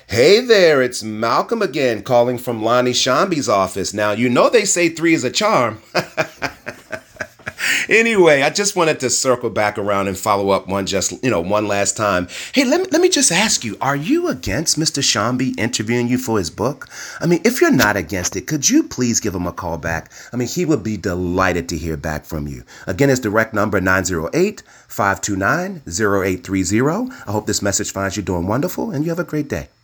Hey there, it's Malcolm again calling from Lonnie Shambi's office. Now, you know they say three is a charm. Anyway, I just wanted to circle back around and follow up one last time. Hey, let me just ask you, are you against Mr. Shambi interviewing you for his book? I mean, if you're not against it, could you please give him a call back? I mean, he would be delighted to hear back from you. Again, his direct number 908-529-0830. I hope this message finds you doing wonderful and you have a great day.